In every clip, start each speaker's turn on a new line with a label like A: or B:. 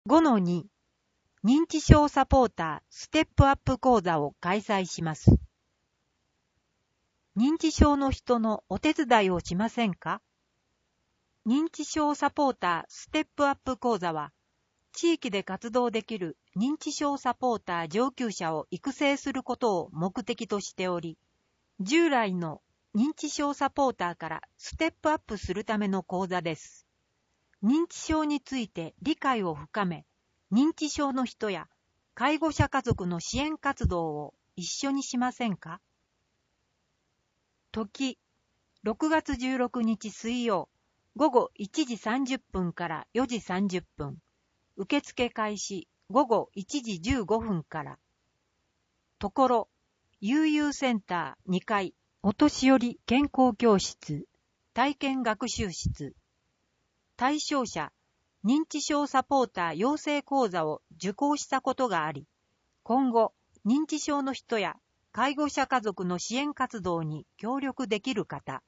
A: 5-2 認知症サポーターステップアップ講座を開催します。認知症の人のお手伝いをしませんか？認知症サポーターステップアップ講座は、地域で活動できる認知症サポーター上級者を育成することを目的としており、従来の認知症サポーターからステップアップするための講座です。認知症について理解を深め、認知症の人や介護者家族の支援活動を一緒にしませんか？時、6月16日水曜、午後1時30分から4時30分。受付開始、午後1時15分から。ところ、悠々センター2階、お年寄り健康教室、体験学習室。対象者、認知症サポーター養成講座を受講したことがあり、今後、認知症の人や介護者家族の支援活動に協力できる方。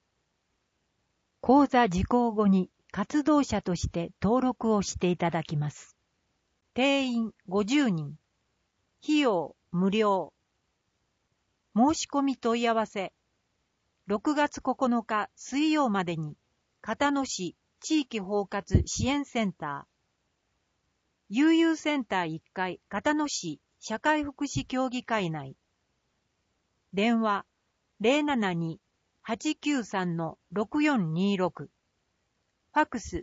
A: 講座受講後に活動者として登録をしていただきます。定員50人。費用無料。申し込み問い合わせ。6月9日水曜までに、片野市地域包括支援センター。悠々センター1階片野市社会福祉協議会内。電話 072-893-6426。ファクス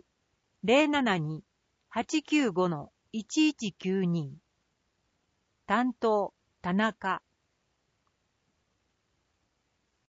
A: 072-895-1192。担当田中